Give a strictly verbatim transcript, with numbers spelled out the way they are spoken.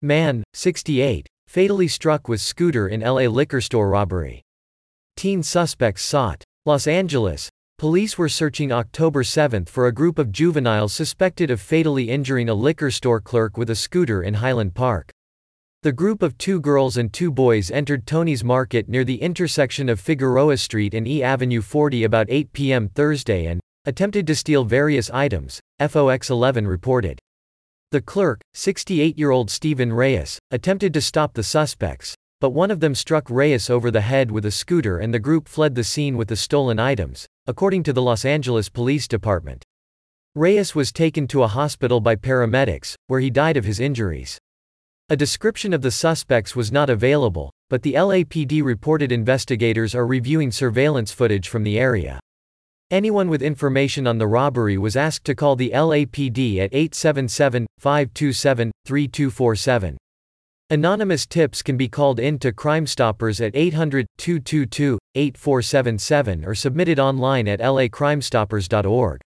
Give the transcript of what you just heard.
Man, sixty-eight, fatally struck with scooter in L A liquor store robbery. Teen suspects sought. Los Angeles. Police were searching October seventh for a group of juveniles suspected of fatally injuring a liquor store clerk with a scooter in Highland Park. The group of two girls and two boys entered Tony's Market near the intersection of Figueroa Street and E Avenue forty about eight p m Thursday and attempted to steal various items, F O X eleven reported. The clerk, sixty-eight-year-old Stephen Reyes, attempted to stop the suspects, but one of them struck Reyes over the head with a scooter and the group fled the scene with the stolen items, according to the Los Angeles Police Department. Reyes was taken to a hospital by paramedics, where he died of his injuries. A description of the suspects was not available, but the L A P D reported investigators are reviewing surveillance footage from the area. Anyone with information on the robbery was asked to call the L A P D at eight seven seven, five two seven, three two four seven. Anonymous tips can be called in to Crime Stoppers at eight hundred, two two two, eight four seven seven or submitted online at l a crime stoppers dot org.